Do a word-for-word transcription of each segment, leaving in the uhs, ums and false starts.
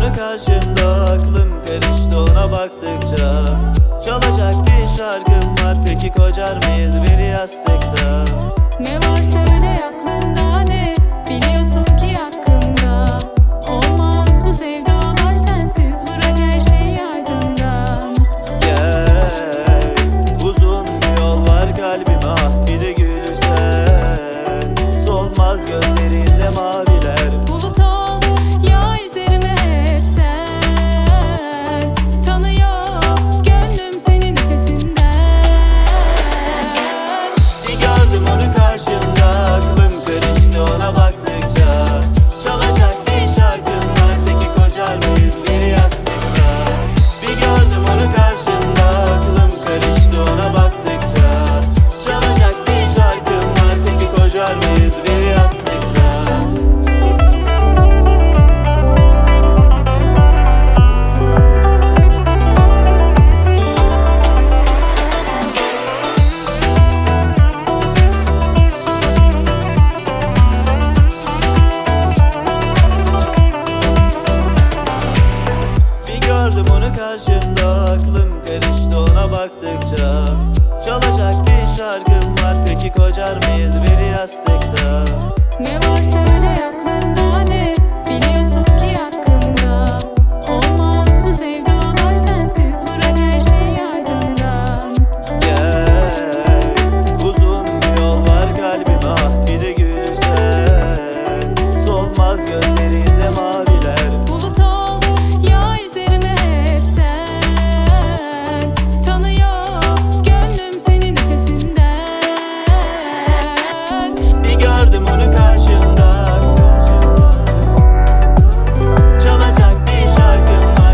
onu karşımda, aklım karıştı ona baktıkça. Çalacak bir şarkım var, peki kocar mıyız bir yastıkta? Ne var söyle aklında, ne biliyorsun ki hakkında? Olmaz bu sevdalar sensiz, bırak her şey ardından. Gel, uzun bir yol var kalbime, ah bir de gülsen. Solmaz gözlerinde maviler. Bulut ol ya üzerime hep sen. Tanıyor gönlüm seni nefesinden. Bir gördüm onu karşımda, aklım karıştı ona baktıkça. Çalacak bir şarkım var, peki kocar mıyız bir yastıkta? Bir gördüm onu karşımda, aklım karıştı ona baktıkça. Çalacak bir şarkım var, peki kocar mıyız bir yastıkta? Bir gördüm onu karşımda, aklım karıştı ona baktıkça. Çalacak bir şarkım var, peki kocar mıyız bir yastıkta? Ne var söyle aklında, ne biliyorsun ki hakkında? Olmaz bu sevdalar sensiz, bırak her şey ardından. Gel, uzun bir yol var kalbime, ah bir de gülsen. Solmaz gözlerinde maviler. Bulut ol ya üzerime hep sen. Tanıyor gönlüm seni nefesinden. Bir gördüm onu karşımda, çalacak bir şarkım var.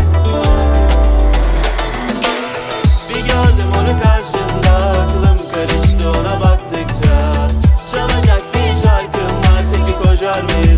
Bir gördüm onu karşımda, aklım karıştı ona baktıkça. Çalacak bir şarkım var, peki kocar mıyız